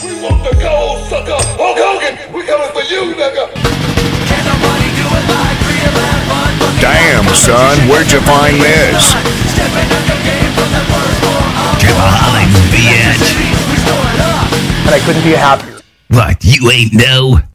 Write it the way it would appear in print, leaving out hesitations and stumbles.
We want the gold, sucker. Hulk Hogan, we coming for you, nigga. Damn, son, where'd you find this? Tripaholic, bitch. And I couldn't be happier. What, you ain't know?